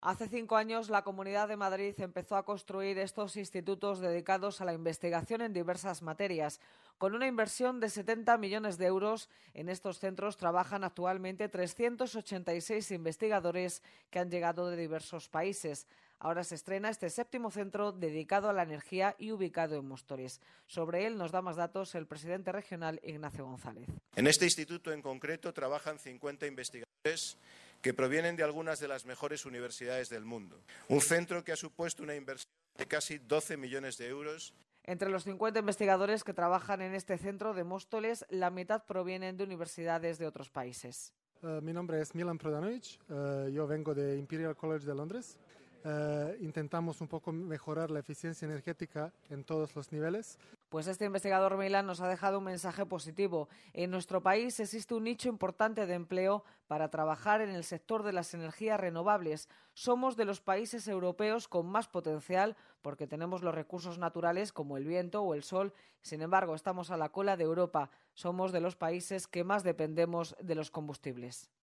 Hace 5 años, la Comunidad de Madrid empezó a construir estos institutos dedicados a la investigación en diversas materias. Con una inversión de 70 millones de euros, en estos centros trabajan actualmente 386 investigadores que han llegado de diversos países. Ahora se estrena este 7º centro dedicado a la energía y ubicado en Móstoles. Sobre él nos da más datos el presidente regional, Ignacio González. En este instituto en concreto trabajan 50 investigadores que provienen de algunas de las mejores universidades del mundo. Un centro que ha supuesto una inversión de casi 12 millones de euros. Entre los 50 investigadores que trabajan en este centro de Móstoles, la mitad provienen de universidades de otros países. Mi nombre es Milan Prodanovic, yo vengo de Imperial College de Londres. Intentamos un poco mejorar la eficiencia energética en todos los niveles. Pues este investigador Milan nos ha dejado un mensaje positivo. En nuestro país existe un nicho importante de empleo para trabajar en el sector de las energías renovables. Somos de los países europeos con más potencial porque tenemos los recursos naturales como el viento o el sol. Sin embargo, estamos a la cola de Europa. Somos de los países que más dependemos de los combustibles.